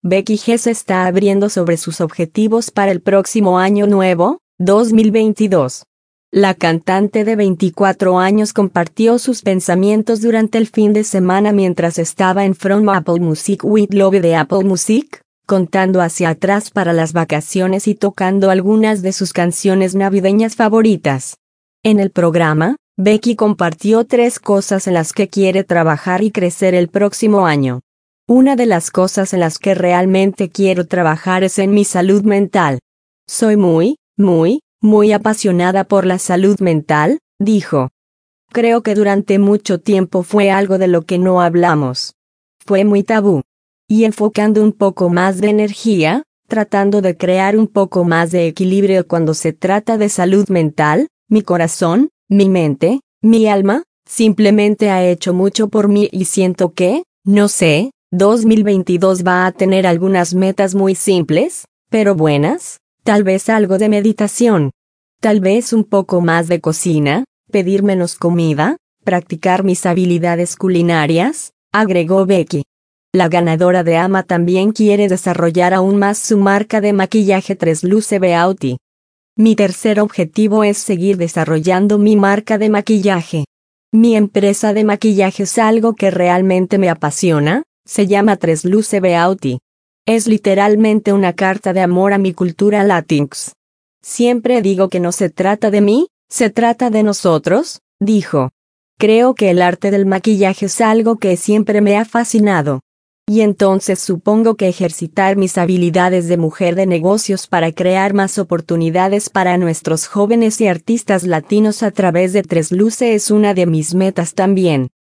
Becky G se está abriendo sobre sus objetivos para el próximo año nuevo, 2022. La cantante de 24 años compartió sus pensamientos durante el fin de semana mientras estaba en From Apple Music with Love de Apple Music, contando hacia atrás para las vacaciones y tocando algunas de sus canciones navideñas favoritas. En el programa, Becky compartió 3 cosas en las que quiere trabajar y crecer el próximo año. Una de las cosas en las que realmente quiero trabajar es en mi salud mental. Soy muy apasionada por la salud mental, dijo. Creo que durante mucho tiempo fue algo de lo que no hablamos. Fue muy tabú. Y enfocando un poco más de energía, tratando de crear un poco más de equilibrio cuando se trata de salud mental, mi corazón, mi mente, mi alma, simplemente ha hecho mucho por mí y siento que, no sé, 2022 va a tener algunas metas muy simples, pero buenas, tal vez algo de meditación. Tal vez un poco más de cocina, pedir menos comida, practicar mis habilidades culinarias, agregó Becky. La ganadora de AMA también quiere desarrollar aún más su marca de maquillaje Tresluce Beauty. Mi tercer objetivo es seguir desarrollando mi marca de maquillaje. Mi empresa de maquillaje es algo que realmente me apasiona, se llama Tresluce Beauty. Es literalmente una carta de amor a mi cultura latinx. Siempre digo que no se trata de mí, se trata de nosotros, dijo. Creo que el arte del maquillaje es algo que siempre me ha fascinado. Y entonces supongo que ejercitar mis habilidades de mujer de negocios para crear más oportunidades para nuestros jóvenes y artistas latinos a través de Tresluce es una de mis metas también.